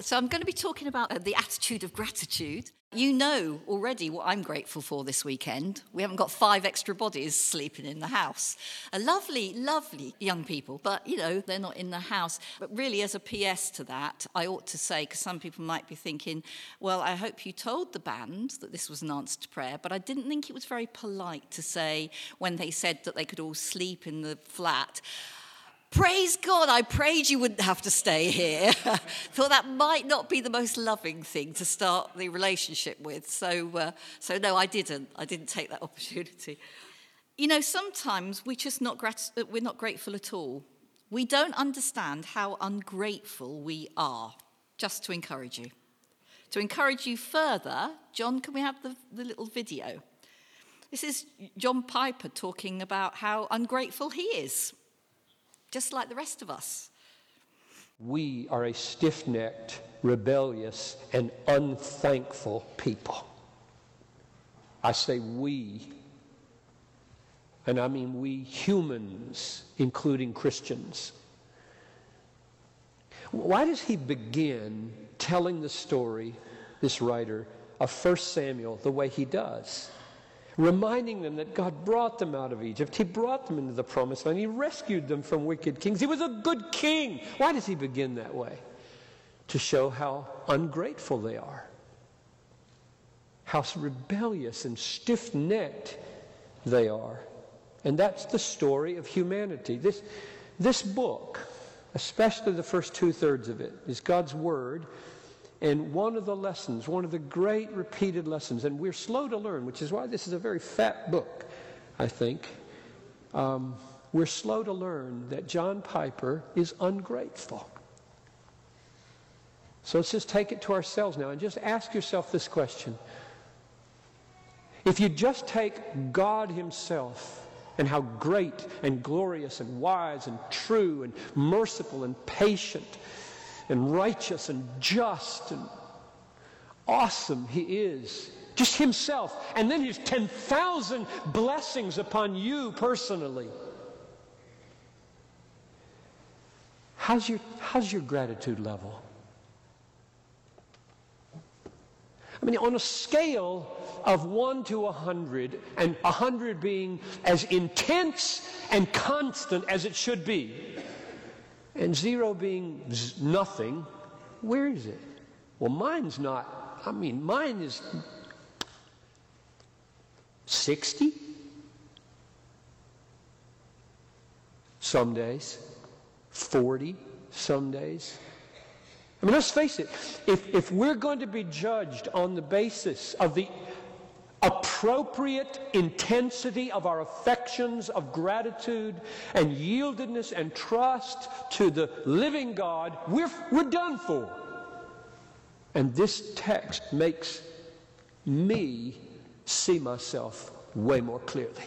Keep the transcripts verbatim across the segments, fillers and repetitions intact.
So I'm going to be talking about uh, the attitude of gratitude. You know already what I'm grateful for this weekend. We haven't got five extra bodies sleeping in the house. A lovely, lovely young people, but, you know, they're not in the house. But really, as a P S to that, I ought to say, because some people might be thinking, well, I hope you told the band that this was an answer to prayer, but I didn't think it was very polite to say, when they said that they could all sleep in the flat, praise God, I prayed you wouldn't have to stay here. Thought that might not be the most loving thing to start the relationship with. So, uh, so no, I didn't. I didn't take that opportunity. You know, sometimes we're just not grat- we're not grateful at all. We don't understand how ungrateful we are. Just to encourage you. To encourage you further, John, can we have the, the little video? This is John Piper talking about how ungrateful he is. Just like the rest of us. We are a stiff-necked, rebellious, and unthankful people. I say we, and I mean we humans, including Christians. Why does he begin telling the story, this writer, of First Samuel the way he does? Reminding them that God brought them out of Egypt. He brought them into the promised land. He rescued them from wicked kings. He was a good king. Why does he begin that way? To show how ungrateful they are. How rebellious and stiff-necked they are. And that's the story of humanity. This, this book, especially the first two-thirds of it, is God's Word. And one of the lessons, one of the great repeated lessons, and we're slow to learn, which is why this is a very fat book, I think. Um, we're slow to learn that John Piper is ungrateful. So let's just take it to ourselves now and just ask yourself this question. If you just take God himself and how great and glorious and wise and true and merciful and patient and righteous and just and awesome he is, just himself, and then his ten thousand blessings upon you personally. How's your, how's your gratitude level? I mean, on a scale of one to a hundred, and a hundred being as intense and constant as it should be, and zero being nothing, where is it? Well, mine's not, I mean, mine is sixty. Some days. forty some days. I mean, let's face it, if, if we're going to be judged on the basis of the appropriate intensity of our affections of gratitude and yieldedness and trust to the living God, we're, we're done for. And this text makes me see myself way more clearly.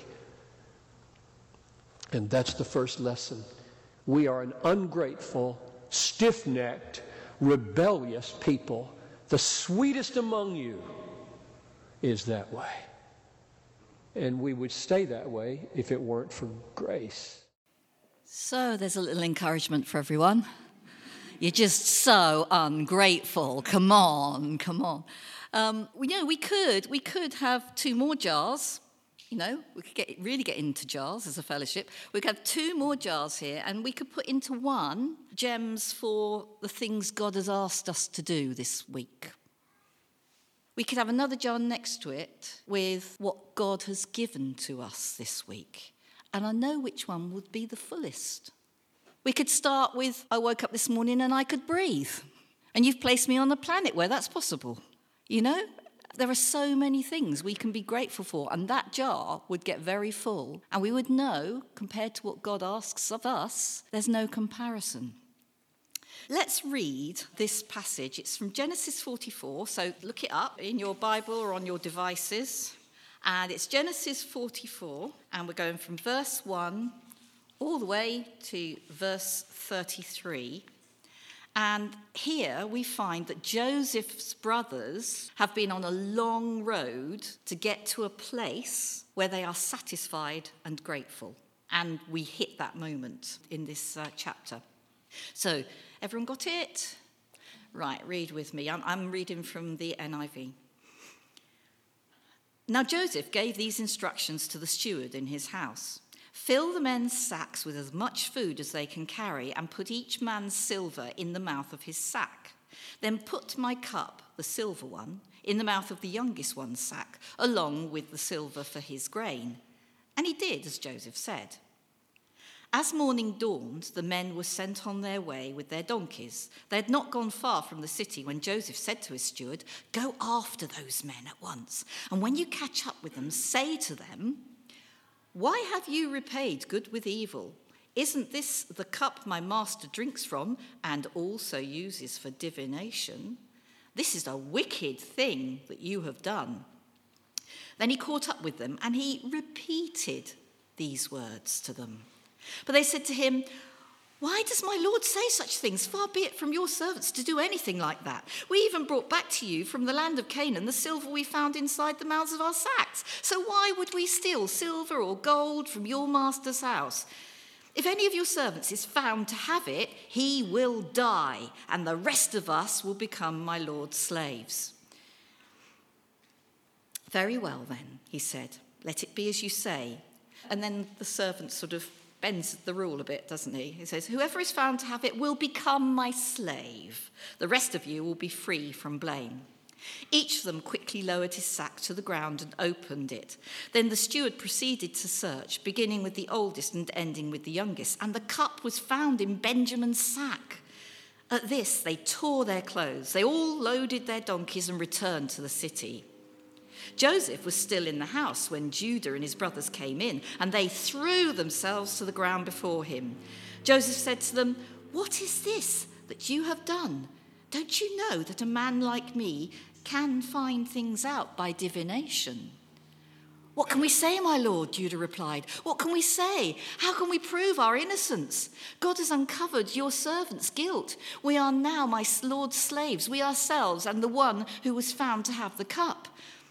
And that's the first lesson. We are an ungrateful, stiff-necked, rebellious people. The sweetest among you is that way. And we would stay that way if it weren't for grace. So there's a little encouragement for everyone. You're just so ungrateful. Come on, come on. Um, you know, we could, we could have two more jars. You know, we could get really get into jars as a fellowship. We could have two more jars here, and we could put into one gems for the things God has asked us to do this week. We could have another jar next to it with what God has given to us this week. And I know which one would be the fullest. We could start with, I woke up this morning and I could breathe. And you've placed me on a planet where that's possible. You know, there are so many things we can be grateful for. And that jar would get very full. And we would know, compared to what God asks of us, there's no comparison. Let's read this passage. It's from Genesis forty-four, so look it up in your Bible or on your devices. And it's Genesis forty-four, and we're going from verse one all the way to verse thirty-three. And here we find that Joseph's brothers have been on a long road to get to a place where they are satisfied and grateful. And we hit that moment in this uh, chapter. So, everyone got it? Right, read with me. I'm, I'm reading from the N I V. Now Joseph gave these instructions to the steward in his house. Fill the men's sacks with as much food as they can carry and put each man's silver in the mouth of his sack. Then put my cup, the silver one, in the mouth of the youngest one's sack, along with the silver for his grain. And he did as Joseph said. As morning dawned, the men were sent on their way with their donkeys. They had not gone far from the city when Joseph said to his steward, "Go after those men at once, and when you catch up with them, say to them, 'Why have you repaid good with evil? Isn't this the cup my master drinks from and also uses for divination? This is a wicked thing that you have done.'" Then he caught up with them and he repeated these words to them. But they said to him, "Why does my lord say such things? Far be it from your servants to do anything like that. We even brought back to you from the land of Canaan the silver we found inside the mouths of our sacks. So why would we steal silver or gold from your master's house? If any of your servants is found to have it, he will die, and the rest of us will become my lord's slaves." "Very well then," he said, "let it be as you say." And then the servant sort of bends the rule a bit, doesn't he? He says, "Whoever is found to have it will become my slave. The rest of you will be free from blame." Each of them quickly lowered his sack to the ground and opened it. Then the steward proceeded to search, beginning with the oldest and ending with the youngest, and the cup was found in Benjamin's sack. At this, they tore their clothes. They all loaded their donkeys and returned to the city. Joseph was still in the house when Judah and his brothers came in, and they threw themselves to the ground before him. Joseph said to them, "What is this that you have done? Don't you know that a man like me can find things out by divination?" "What can we say, my lord?" Judah replied. "What can we say? How can we prove our innocence? God has uncovered your servant's guilt. We are now my lord's slaves, we ourselves and the one who was found to have the cup."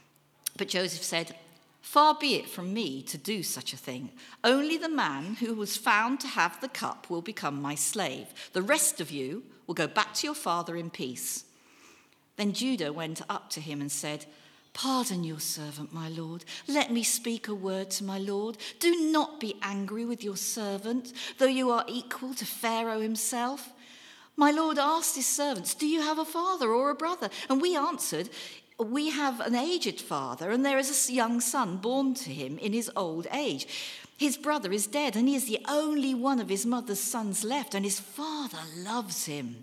But Joseph said, "Far be it from me to do such a thing. Only the man who was found to have the cup will become my slave. The rest of you will go back to your father in peace." Then Judah went up to him and said, "Pardon your servant, my lord. Let me speak a word to my lord. Do not be angry with your servant, though you are equal to Pharaoh himself. My lord asked his servants, 'Do you have a father or a brother?' And we answered, 'We have an aged father, and there is a young son born to him in his old age. His brother is dead, and he is the only one of his mother's sons left, and his father loves him.'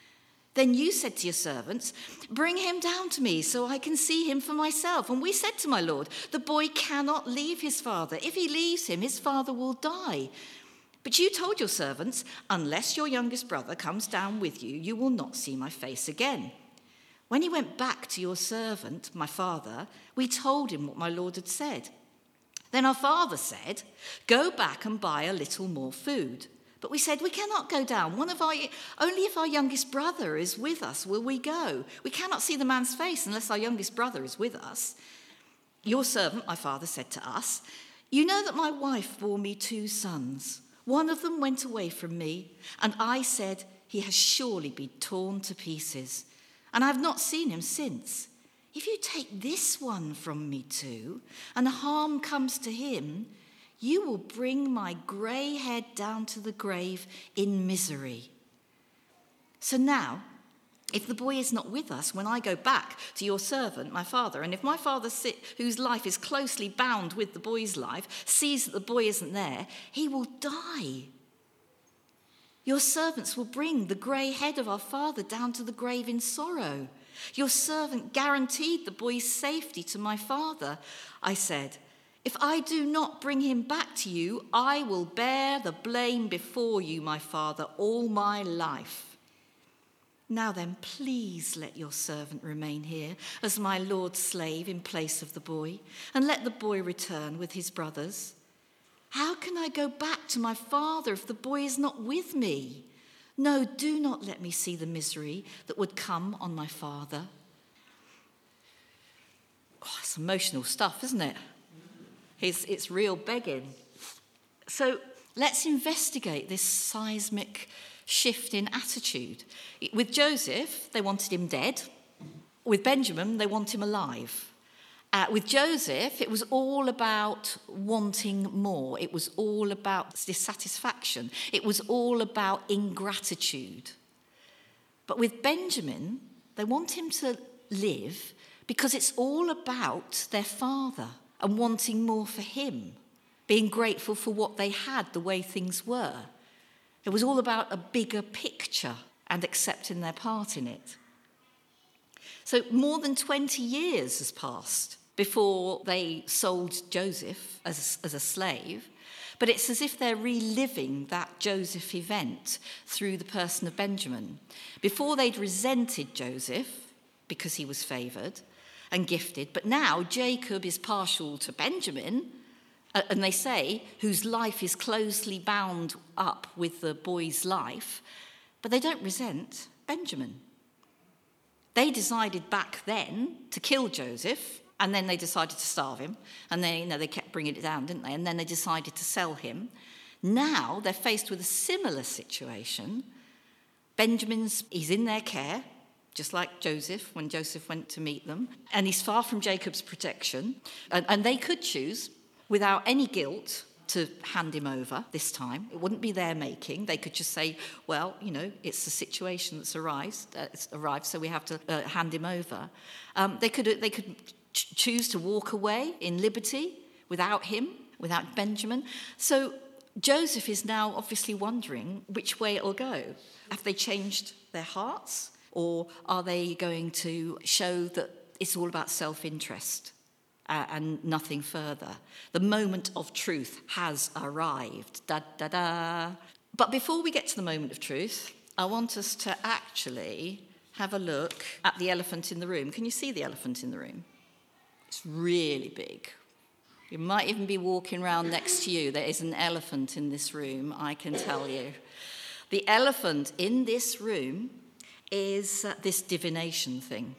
Then you said to your servants, 'Bring him down to me so I can see him for myself.' And we said to my lord, 'The boy cannot leave his father. If he leaves him, his father will die.' But you told your servants, 'Unless your youngest brother comes down with you, you will not see my face again.' When he went back to your servant, my father, we told him what my lord had said. Then our father said, 'Go back and buy a little more food.' But we said, 'We cannot go down. One of our, only if our youngest brother is with us will we go. We cannot see the man's face unless our youngest brother is with us.' Your servant, my father, said to us, 'You know that my wife bore me two sons. One of them went away from me, and I said, he has surely been torn to pieces. And I have not seen him since. If you take this one from me too, and harm comes to him, you will bring my grey head down to the grave in misery. So now, if the boy is not with us when I go back to your servant, my father, and if my father, whose life is closely bound with the boy's life, sees that the boy isn't there, he will die. Your servants will bring the grey head of our father down to the grave in sorrow. Your servant guaranteed the boy's safety to my father. I said, if I do not bring him back to you, I will bear the blame before you, my father, all my life. Now then, please let your servant remain here as my lord's slave in place of the boy, and let the boy return with his brothers. How can I go back to my father if the boy is not with me? No, do not let me see the misery that would come on my father." Oh, it's emotional stuff, isn't it? It's, it's real begging. So let's investigate this seismic shift in attitude. With Joseph, they wanted him dead. With Benjamin, they want him alive. Uh, with Joseph, it was all about wanting more. It was all about dissatisfaction. It was all about ingratitude. But with Benjamin, they want him to live because it's all about their father and wanting more for him, being grateful for what they had, the way things were. It was all about a bigger picture and accepting their part in it. So more than twenty years has passed before they sold Joseph as, as a slave, but it's as if they're reliving that Joseph event through the person of Benjamin. Before they'd resented Joseph because he was favoured and gifted, but now Jacob is partial to Benjamin, and they say, whose life is closely bound up with the boy's life, but they don't resent Benjamin. They decided back then to kill Joseph, and then they decided to starve him, and they, you know, they kept bringing it down, didn't they? And then they decided to sell him. Now they're faced with a similar situation. Benjamin's, he's in their care, just like Joseph, when Joseph went to meet them, and he's far from Jacob's protection, and, and they could choose, without any guilt, to hand him over this time. It wouldn't be their making. They could just say, well, you know, it's the situation that's arrived, uh, it's arrived, so we have to uh, hand him over. Um, they could they could ch- choose to walk away in liberty without him, without Benjamin. So Joseph is now obviously wondering which way it'll go. Have they changed their hearts, or are they going to show that it's all about self-interest? Uh, and nothing further. The moment of truth has arrived. Da, da, da. But before we get to the moment of truth, I want us to actually have a look at the elephant in the room. Can you see the elephant in the room? It's really big. You might even be walking around next to you. There is an elephant in this room, I can tell you. The elephant in this room is uh, this divination thing.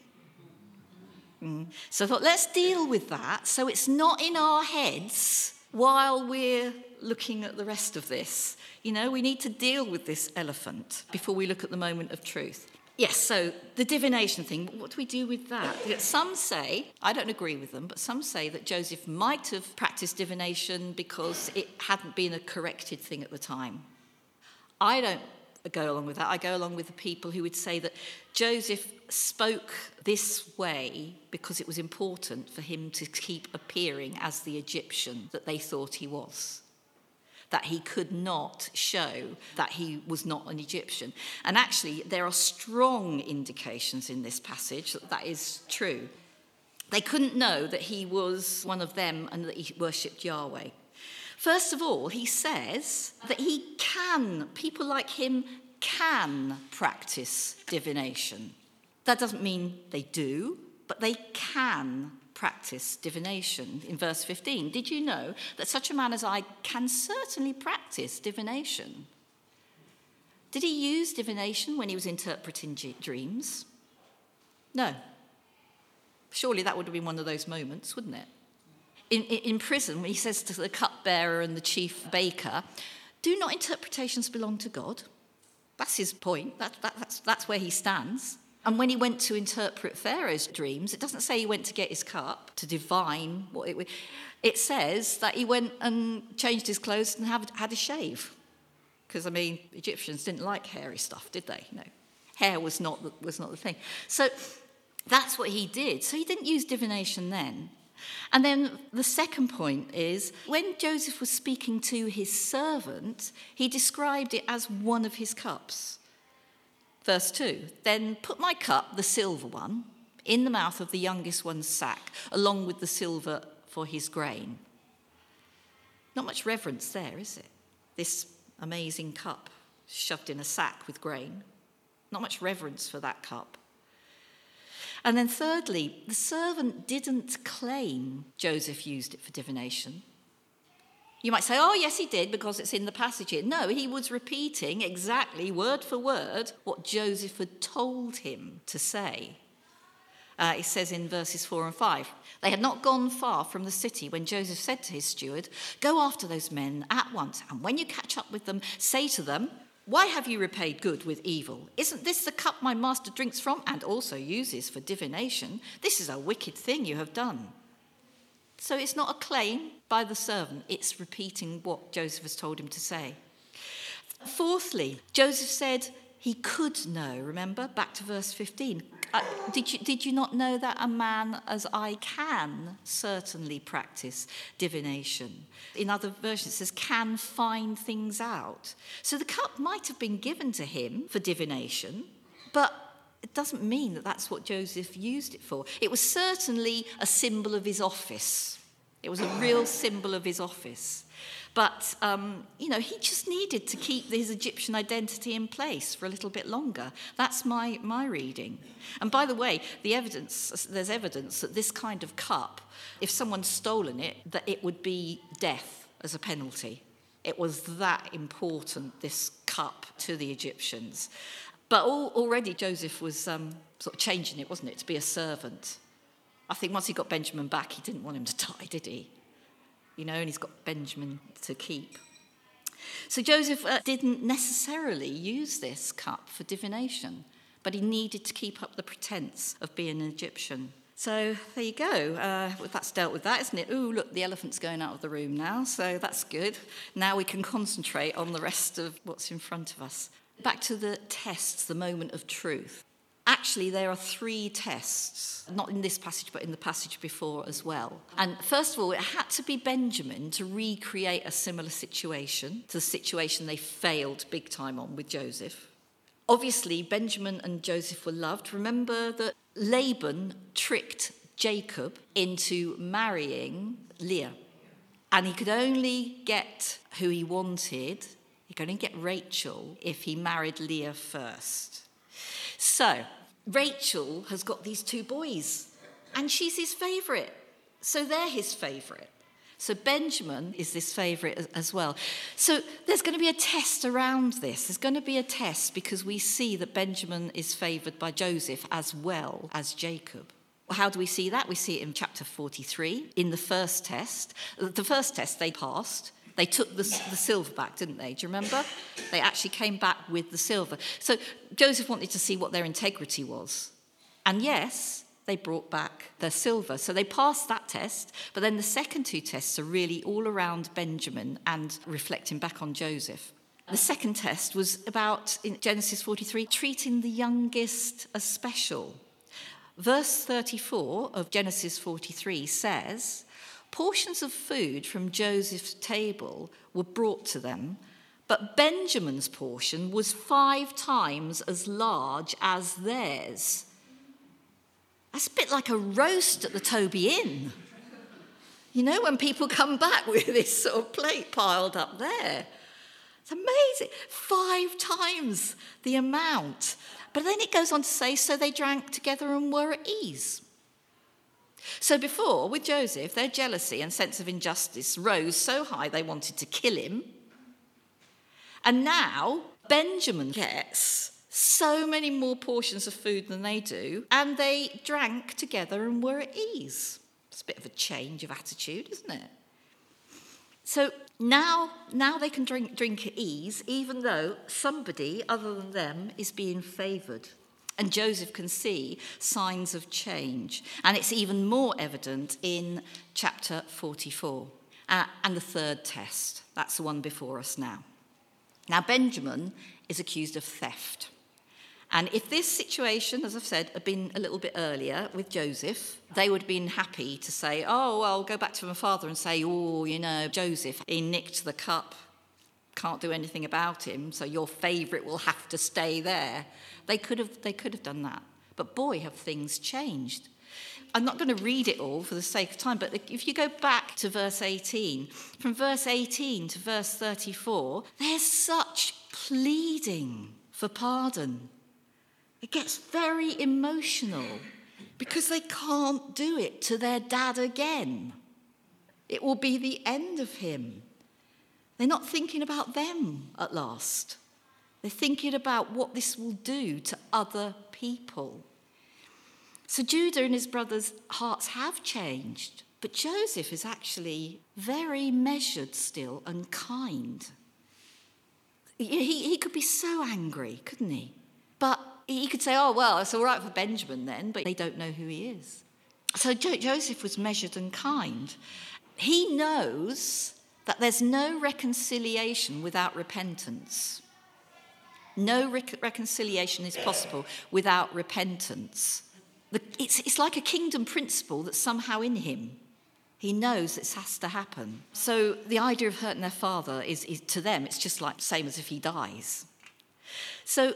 Mm. So I thought, let's deal with that so it's not in our heads while we're looking at the rest of this. You know, we need to deal with this elephant before we look at the moment of truth. Yes, so the divination thing, what do we do with that? Some say, I don't agree with them, but some say that Joseph might have practiced divination because it hadn't been a corrected thing at the time. I don't go along with that. I go along with the people who would say that Joseph spoke this way because it was important for him to keep appearing as the Egyptian that they thought he was, that he could not show that he was not an Egyptian. And actually, there are strong indications in this passage that that is true. They couldn't know that he was one of them and that he worshipped Yahweh. First of all, he says that he can, people like him can practice divination. That doesn't mean they do, but they can practice divination. In verse fifteen, did you know that such a man as I can certainly practice divination? Did he use divination when he was interpreting dreams? No. Surely that would have been one of those moments, wouldn't it? In, in prison, when he says to the cupbearer and the chief baker, do not interpretations belong to God? That's his point. That, that, that's, that's where he stands. And when he went to interpret Pharaoh's dreams, it doesn't say he went to get his cup to divine what it was. It says that he went and changed his clothes and had, had a shave. Because, I mean, Egyptians didn't like hairy stuff, did they? No. Hair was not the, was not the thing. So that's what he did. So he didn't use divination then. And then the second point is, when Joseph was speaking to his servant, he described it as one of his cups. Verse two, then put my cup, the silver one, in the mouth of the youngest one's sack, along with the silver for his grain. Not much reverence there, is it? This amazing cup shoved in a sack with grain. Not much reverence for that cup. And then thirdly, the servant didn't claim Joseph used it for divination. You might say, oh, yes, he did, because it's in the passage here. No, he was repeating exactly, word for word, what Joseph had told him to say. Uh, it says in verses four and five, they had not gone far from the city when Joseph said to his steward, go after those men at once, and when you catch up with them, say to them, Why have you repaid good with evil? Isn't this the cup my master drinks from and also uses for divination? This is a wicked thing you have done. So it's not a claim by the servant, it's repeating what Joseph has told him to say. Fourthly, Joseph said he could know, remember, back to verse fifteen. Uh, did you, did you not know that a man as I can certainly practice divination? In other versions it says can find things out. So the cup might have been given to him for divination, but it doesn't mean that that's what Joseph used it for. It was certainly a symbol of his office. It was a real symbol of his office. But, um, you know, he just needed to keep his Egyptian identity in place for a little bit longer. That's my, my reading. And by the way, the evidence, there's evidence that this kind of cup, if someone's stolen it, that it would be death as a penalty. It was that important, this cup, to the Egyptians. But all, already Joseph was um, sort of changing it, wasn't it, to be a servant. I think once he got Benjamin back, he didn't want him to die, did he? You know, and he's got Benjamin to keep. So Joseph uh, didn't necessarily use this cup for divination, but he needed to keep up the pretense of being an Egyptian. So there you go. Uh, well, that's dealt with that, isn't it? Ooh, look, the elephant's going out of the room now, so that's good. Now we can concentrate on the rest of what's in front of us. Back to the tests, the moment of truth. Actually, there are three tests, not in this passage, but in the passage before as well. And first of all, it had to be Benjamin to recreate a similar situation to the situation they failed big time on with Joseph. Obviously, Benjamin and Joseph were loved. Remember that Laban tricked Jacob into marrying Leah. And he could only get who he wanted, he could only get Rachel, if he married Leah first. So, Rachel has got these two boys, and she's his favourite. So they're his favourite. So Benjamin is this favourite as well. So there's going to be a test around this. There's going to be a test because we see that Benjamin is favoured by Joseph as well as Jacob. How do we see that? We see it in chapter forty-three, in the first test. The first test they passed. They took the, the silver back, didn't they? Do you remember? They actually came back with the silver. So Joseph wanted to see what their integrity was. And yes, they brought back their silver. So they passed that test. But then the second two tests are really all around Benjamin and reflecting back on Joseph. The second test was about, in Genesis forty-three, treating the youngest as special. Verse thirty-four of Genesis forty-three says, portions of food from Joseph's table were brought to them, but Benjamin's portion was five times as large as theirs. That's a bit like a roast at the Toby Inn. You know, when people come back with this sort of plate piled up there. It's amazing. Five times the amount. But then it goes on to say, so they drank together and were at ease. So before, with Joseph, their jealousy and sense of injustice rose so high they wanted to kill him. And now Benjamin gets so many more portions of food than they do, and they drank together and were at ease. It's a bit of a change of attitude, isn't it? So now, now they can drink, drink at ease, even though somebody other than them is being favoured. And Joseph can see signs of change. And it's even more evident in chapter forty-four. Uh, and the third test, that's the one before us now. Now, Benjamin is accused of theft. And if this situation, as I've said, had been a little bit earlier with Joseph, they would have been happy to say, oh, well, I'll go back to my father and say, oh, you know, Joseph, he nicked the cup. Can't do anything about him, so your favourite will have to stay there. They could have they could have done that. But boy, have things changed. I'm not going to read it all for the sake of time, but if you go back to verse eighteen, from verse eighteen to verse thirty-four, there's such pleading for pardon. It gets very emotional because they can't do it to their dad again. It will be the end of him. They're not thinking about them at last. They're thinking about what this will do to other people. So Judah and his brothers' hearts have changed, but Joseph is actually very measured still and kind. He, he could be so angry, couldn't he? But he could say, oh, well, it's all right for Benjamin then, but they don't know who he is. So jo- Joseph was measured and kind. He knows that there's no reconciliation without repentance. No rec- reconciliation is possible without repentance. The, it's, it's like a kingdom principle that's somehow in him. He knows this has to happen. So the idea of hurting their father is, is to them, it's just like the same as if he dies. So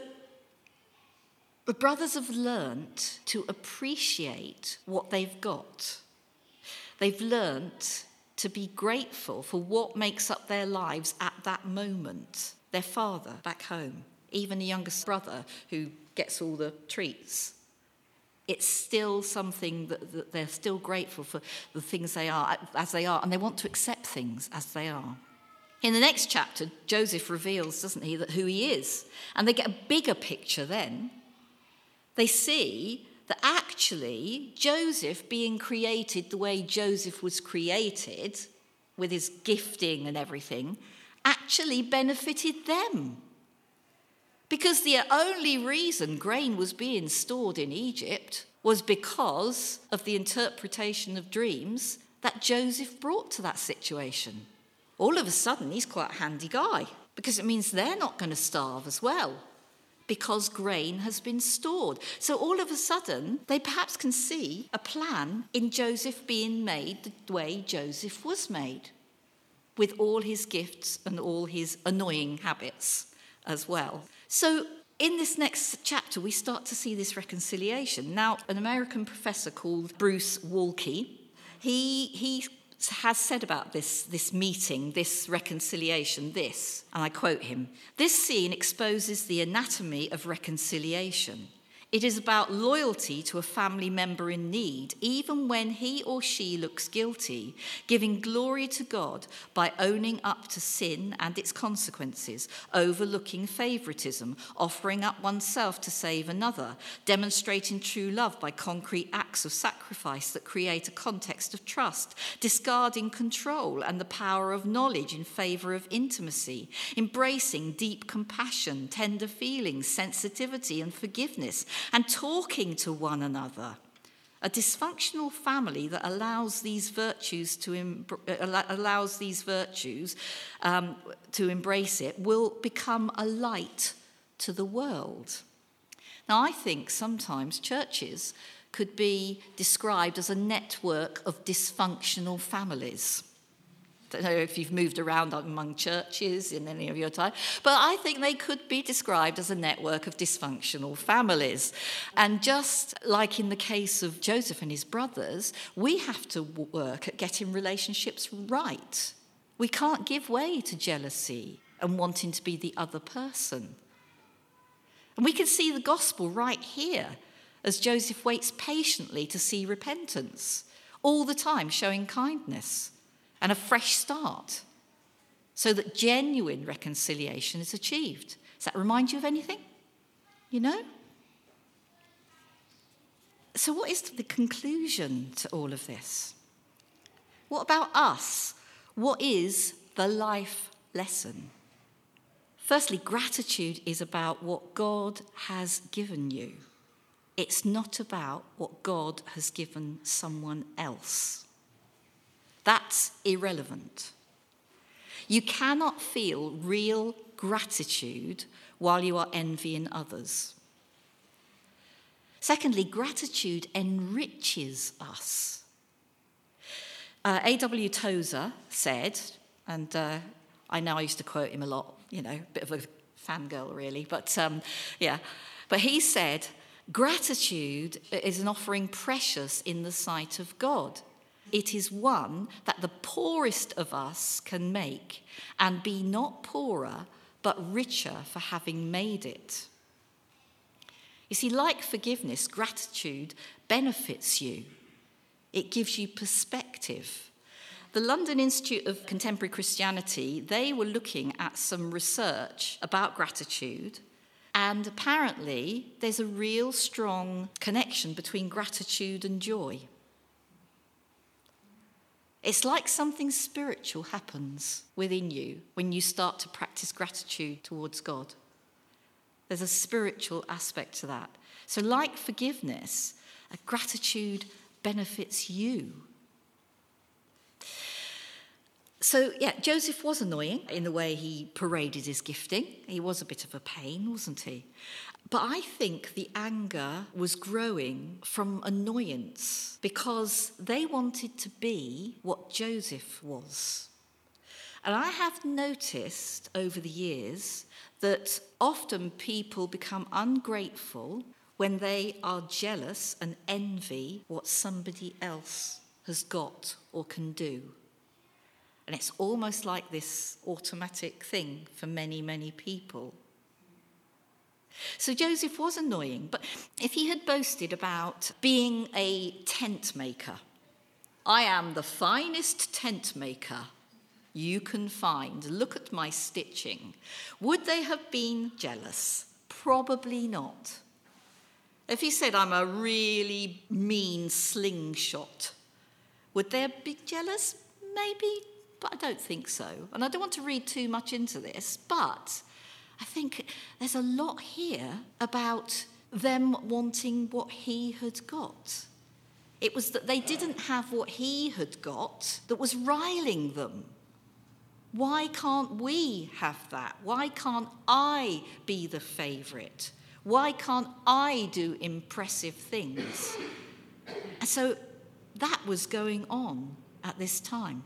the brothers have learnt to appreciate what they've got. They've learnt to be grateful for what makes up their lives at that moment. Their father back home, even the youngest brother who gets all the treats. It's still something that, that they're still grateful for the things they are as they are, and they want to accept things as they are. In the next chapter, Joseph reveals, doesn't he, that who he is. And they get a bigger picture then. They see that actually Joseph being created the way Joseph was created, with his gifting and everything, actually benefited them. Because the only reason grain was being stored in Egypt was because of the interpretation of dreams that Joseph brought to that situation. All of a sudden, he's quite a handy guy, because it means they're not going to starve as well, because grain has been stored. So all of a sudden, they perhaps can see a plan in Joseph being made the way Joseph was made, with all his gifts and all his annoying habits as well. So in this next chapter, we start to see this reconciliation. Now, an American professor called Bruce Waltke, he he has said about this, this meeting, this reconciliation, this, and I quote him, "This scene exposes the anatomy of reconciliation. It is about loyalty to a family member in need, even when he or she looks guilty, giving glory to God by owning up to sin and its consequences, overlooking favoritism, offering up oneself to save another, demonstrating true love by concrete acts of sacrifice that create a context of trust, discarding control and the power of knowledge in favor of intimacy, embracing deep compassion, tender feelings, sensitivity and forgiveness, and talking to one another. A dysfunctional family that allows these virtues to em- allows these virtues um, to embrace it will become a light to the world." Now, I think sometimes churches could be described as a network of dysfunctional families. I don't know if you've moved around among churches in any of your time, but I think they could be described as a network of dysfunctional families. And just like in the case of Joseph and his brothers, we have to work at getting relationships right. We can't give way to jealousy and wanting to be the other person. And we can see the gospel right here as Joseph waits patiently to see repentance, all the time showing kindness and a fresh start, so that genuine reconciliation is achieved. Does that remind you of anything? You know? So what is the conclusion to all of this? What about us? What is the life lesson? Firstly, gratitude is about what God has given you. It's not about what God has given someone else. That's irrelevant. You cannot feel real gratitude while you are envying others. Secondly, gratitude enriches us. Uh, A W Tozer said, and uh, I know I used to quote him a lot, you know, a bit of a fangirl really, but um, yeah. But he said, gratitude is an offering precious in the sight of God. It is one that the poorest of us can make and be not poorer, but richer for having made it. You see, like forgiveness, gratitude benefits you. It gives you perspective. The London Institute of Contemporary Christianity, they were looking at some research about gratitude, and apparently there's a real strong connection between gratitude and joy. It's like something spiritual happens within you when you start to practice gratitude towards God. There's a spiritual aspect to that. So like forgiveness, a gratitude benefits you. So, yeah, Joseph was annoying in the way he paraded his gifting. He was a bit of a pain, wasn't he? But I think the anger was growing from annoyance because they wanted to be what Joseph was. And I have noticed over the years that often people become ungrateful when they are jealous and envy what somebody else has got or can do. And it's almost like this automatic thing for many, many people. So Joseph was annoying, but if he had boasted about being a tent maker, I am the finest tent maker you can find, look at my stitching, would they have been jealous? Probably not. If he said, I'm a really mean slingshot, would they be jealous? Maybe, but I don't think so. And I don't want to read too much into this, but I think there's a lot here about them wanting what he had got. It was that they didn't have what he had got that was riling them. Why can't we have that? Why can't I be the favourite? Why can't I do impressive things? And so that was going on at this time.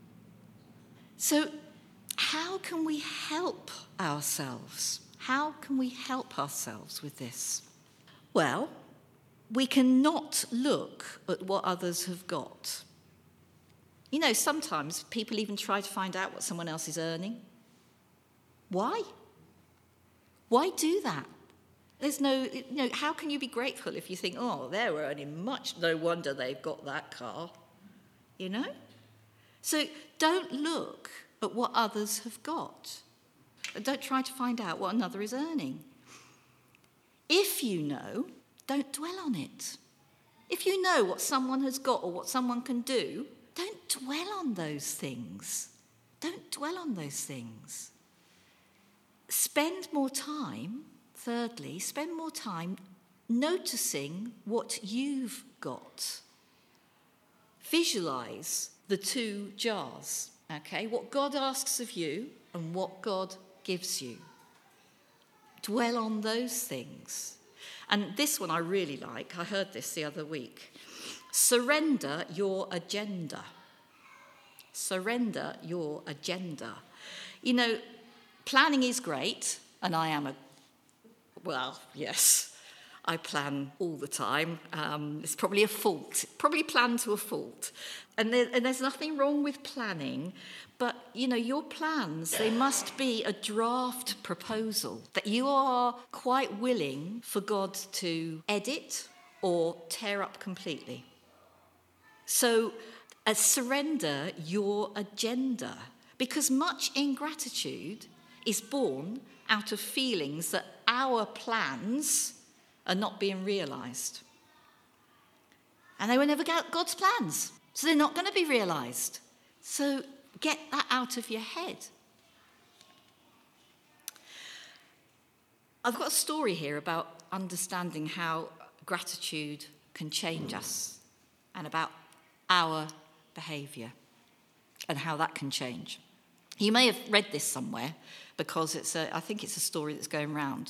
So how can we help ourselves? How can we help ourselves with this? Well, we cannot look at what others have got. You know, sometimes people even try to find out what someone else is earning. Why? Why do that? There's no, you know, how can you be grateful if you think, oh, they're earning much, no wonder they've got that car, you know? So don't look at what others have got. Don't try to find out what another is earning. If you know, don't dwell on it. If you know what someone has got or what someone can do, don't dwell on those things. Don't dwell on those things. Spend more time, thirdly, spend more time noticing what you've got. Visualize the two jars, okay? What God asks of you and what God gives you. Dwell on those things. And this one I really like. I heard this the other week. Surrender your agenda. Surrender your agenda. You know, planning is great, and I am a, well, yes, I plan all the time. Um, it's probably a fault, probably plan to a fault. And, there, and there's nothing wrong with planning, but, you know, your plans, they must be a draft proposal that you are quite willing for God to edit or tear up completely. So uh, surrender your agenda, because much ingratitude is born out of feelings that our plans are not being realised. And they were never God's plans, so they're not going to be realised. So get that out of your head. I've got a story here about understanding how gratitude can change us and about our behaviour and how that can change. You may have read this somewhere because it's a, I think it's a story that's going round.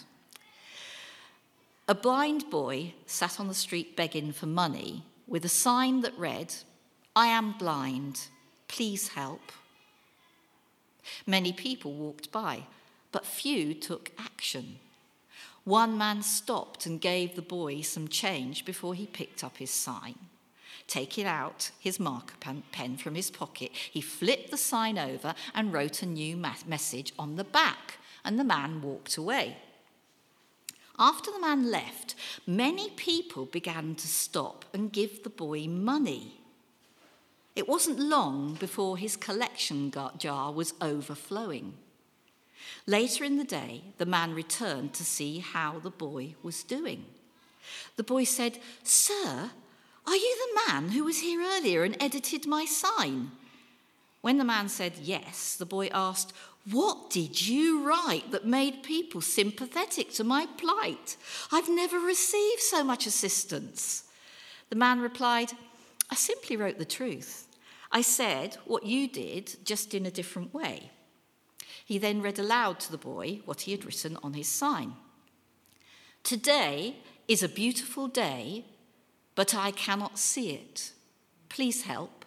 A blind boy sat on the street begging for money with a sign that read, "I am blind, please help." Many people walked by, but few took action. One man stopped and gave the boy some change before he picked up his sign. Taking out his marker pen from his pocket, he flipped the sign over and wrote a new message on the back, and the man walked away. After the man left, many people began to stop and give the boy money. It wasn't long before his collection jar was overflowing. Later in the day, the man returned to see how the boy was doing. The boy said, "Sir, "Are you the man who was here earlier and edited my sign?" When the man said yes, the boy asked, "What did you write that made people sympathetic to my plight? I've never received so much assistance." The man replied, "I simply wrote the truth. I said what you did, just in a different way." He then read aloud to the boy what he had written on his sign. "Today is a beautiful day, but I cannot see it. Please help."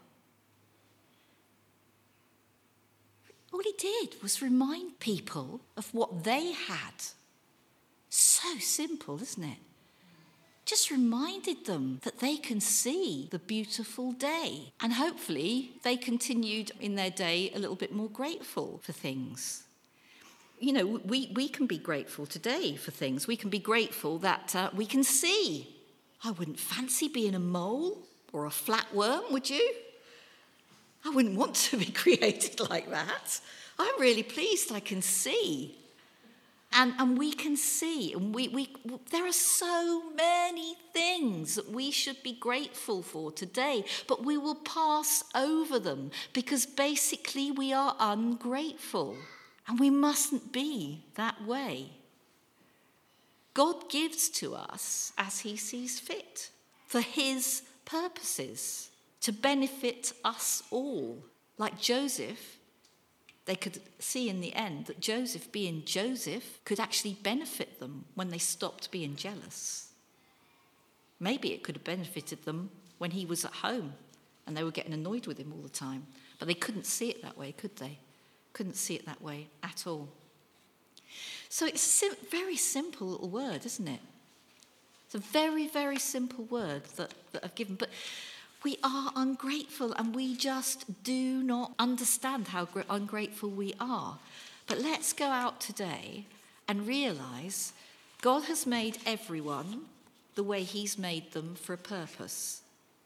All he did was remind people of what they had. So simple, isn't it? Just reminded them that they can see the beautiful day. And hopefully they continued in their day a little bit more grateful for things. You know, we, we can be grateful today for things. We can be grateful that uh, we can see. I wouldn't fancy being a mole or a flatworm, would you? I wouldn't want to be created like that. I'm really pleased I can see. And, and we can see, and we, we there are so many things that we should be grateful for today, but we will pass over them because basically we are ungrateful. And we mustn't be that way. God gives to us as he sees fit, for his purposes, to benefit us all. Like Joseph, they could see in the end that Joseph, being Joseph, could actually benefit them when they stopped being jealous. Maybe it could have benefited them when he was at home and they were getting annoyed with him all the time. But they couldn't see it that way, could they? Couldn't see it that way at all. So it's a sim- very simple little word, isn't it? It's a very, very simple word that, that I've given. But we are ungrateful and we just do not understand how gr- ungrateful we are. But let's go out today and realise God has made everyone the way he's made them for a purpose.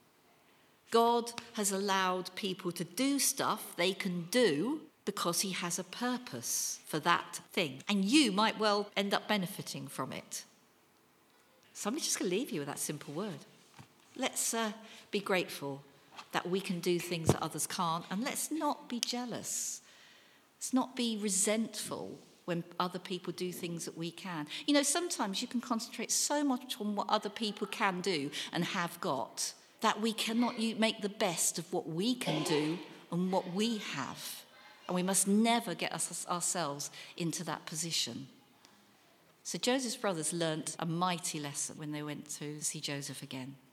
God has allowed people to do stuff they can do because he has a purpose for that thing. And you might well end up benefiting from it. So I'm just going to leave you with that simple word. Let's uh, be grateful that we can do things that others can't, and let's not be jealous. Let's not be resentful when other people do things that we can. You know, sometimes you can concentrate so much on what other people can do and have got that we cannot make the best of what we can do and what we have. And we must never get us, ourselves into that position. So Joseph's brothers learnt a mighty lesson when they went to see Joseph again.